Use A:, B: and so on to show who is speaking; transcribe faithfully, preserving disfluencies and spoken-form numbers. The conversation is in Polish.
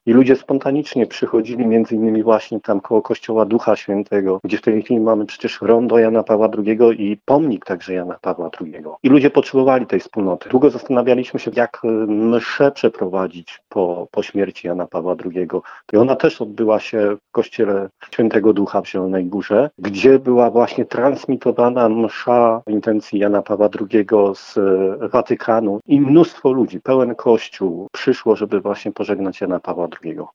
A: I ludzie spontanicznie przychodzili między innymi właśnie tam koło kościoła Ducha Świętego, gdzie w tej chwili mamy przecież rondo Jana Pawła drugiego i pomnik także Jana Pawła drugiego. I ludzie potrzebowali tej wspólnoty. Długo zastanawialiśmy się, jak mszę przeprowadzić po, po śmierci Jana Pawła drugiego. I ona też odbyła się w kościele Świętego Ducha w Zielonej Górze, gdzie była właśnie transmitowana msza w intencji Jana Pawła drugiego z Watykanu i mnóstwo ludzi, pełen kościół przyszło, żeby właśnie pożegnać Jana Pawła drugiego.